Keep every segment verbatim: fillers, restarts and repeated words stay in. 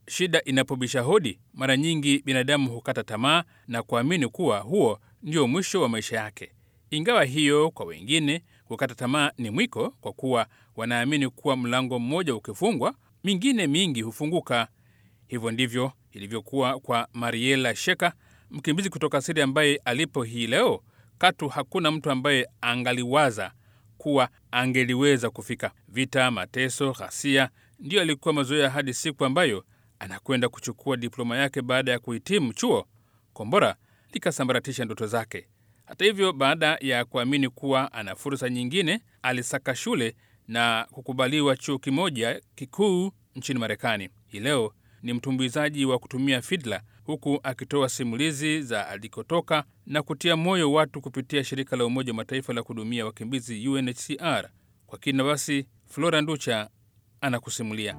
shida inapobisha hodi, mara nyingi binadamu hukata tamaa na kuamini kuwa huo ndio mwisho wa maisha yake. Ingawa hiyo kwa wengine kukata tamaa ni mwiko, kwa kuwa wanaamini kuwa mlango mmoja ukifungwa, mingine mingi hufunguka. Hivyo ndivyo ilivyokuwa kwa Mariela Sheka, mkimbizi kutoka Syria ambaye alipo hii leo, katu hakuna mtu ambaye angaliwaza kuwa angeliweza kufika. Vita, mateso, ghasia ndio alikuwa mazoea hadi siku ambayo anakwenda kuchukua diploma yake baada ya kuhitimu chuo. Kombora likasambaratisha ndoto zake. Hata hivyo, baada ya kuamini kuwa ana fursa nyingine, alisaka shule na kukubaliwa chuo kimoja kikuu nchini Marekani. Hii leo ni mtumbuizaji wa kutumia fidla, huku akitoa simulizi za alikotoka na kutia moyo watu kupitia shirika la Umoja wa Mataifa la kuhudumia wakimbizi U N H C R. Kwa kina basi, Flora Nducha anakusimulia.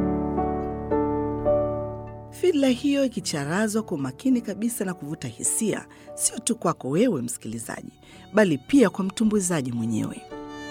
Fidla hiyo ikicharazwa kwa makini kabisa na kuvuta hisia, sio tu kwako wewe msikilizaji, bali pia kwa mtumbuizaji mwenyewe.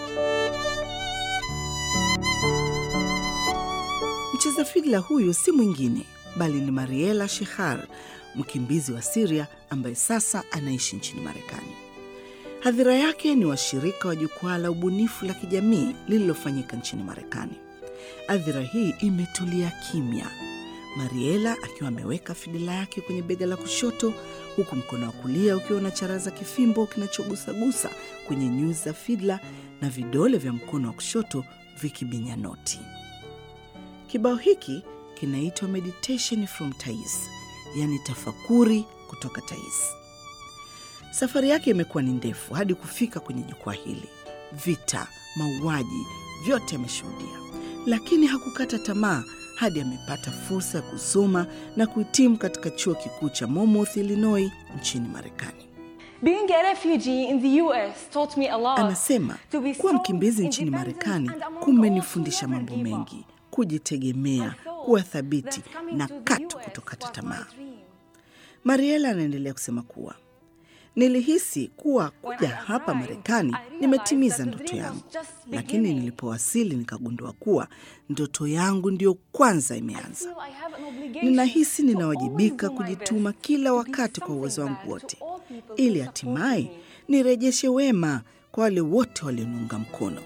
Mcheza fidla huyu si mwingine bali ni Mariela Sheka, mkimbizi wa Syria ambaye sasa anaishi nchini Marekani. Hadhira yake ni washirika wa jukwaa la ubunifu la kijamii lililofanyika nchini Marekani. Hadhira hii imetulia kimya. Mariela akiwa ameweka fidla yake kwenye bega la kushoto, huku mkono wa kulia ukiwa na charaza kifimbo kinachogusagusa kwenye nyuzi za fidla na vidole vya mkono wa kushoto vikibinya noti. Kibao hiki kinaitwa Meditation from Thais, yani tafakuri kutoka Thais. Safari yake imekuwa ni ndefu hadi kufika kwenye jukwaa hili. Vita, mauaji, vyote ameshuhudia, lakini hakukata tamaa hadi amepata fursa ya kusoma na kuhitimu katika chuo kikuu cha Monmouth, Illinois nchini Marekani. Being a refugee in the U S taught me a lot. Anasema kuwa mkimbizi nchini Marekani kumenifundisha mambo mengi: kujitegemea, kuwa thabiti na katu kutokata tamaa. Mariela anaendelea kusema kuwa nilihisi kuwa kuja hapa Marekani nimetimiza ndoto yangu, lakini nilipowasili nikagundua kuwa ndoto yangu ndio kwanza imeanza. Ninahisi ninawajibika kujituma kila wakati kwa uwezo wangu wote, ili hatimaye nirejeshe wema kwa wale wote walioniunga mkono.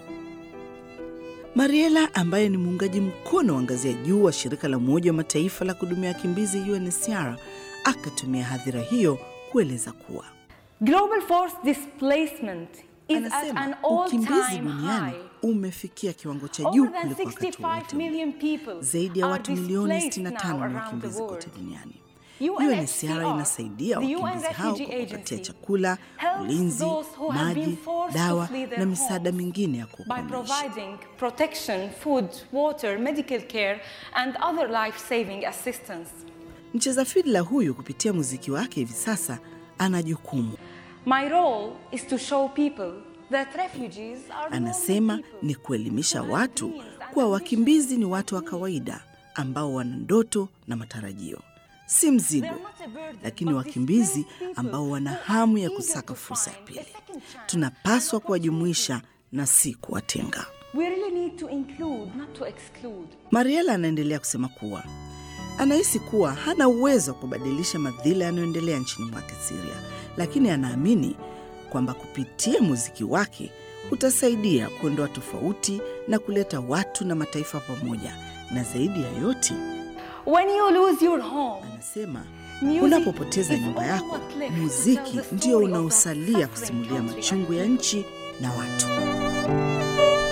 Mariela ambaye ni muungaji mkono wa ngazi ya juu wa shirika la Umoja wa Mataifa la kuhudumia wakimbizi U N H C R, akatumia hadhira hiyo kueleza kuwa global forced displacement is at an all-time high. Umefikia kiwango cha juu kuliko wakati wote. Zaidi ya watu milioni sitini na tano ni wakimbizi kote duniani. U N H C R inasaidia wakimbizi hao kwa kupatia chakula, ulinzi, maji, dawa na misaada mingine ya kuokoa maisha. Providing protection, food, water, medical care and other life-saving assistance. Mcheza fidla huyu kupitia muziki wake hivi sasa ana jukumu. My role is to show people that refugees are Anasema ni kuelimisha watu kuwa wakimbizi ni watu wa kawaida ambao wana ndoto na matarajio. Si mzigo, lakini wakimbizi ambao wana hamu ya kusaka fursa ya pili. Tunapaswa kuwajumuisha na si kuwatenga. We really need to include, not to exclude. Mariela anaendelea kusema kuwa anahisi kuwa hana uwezo wa kubadilisha madhila yanayoendelea nchini mwake Syria, lakini anaamini kwamba kupitia muziki wake utasaidia kuondoa tofauti na kuleta watu na mataifa pamoja. Na zaidi ya yote, when you lose your home, anasema unapopoteza nyumba yako, muziki ndio unaosalia kusimulia machungu ya nchi na watu.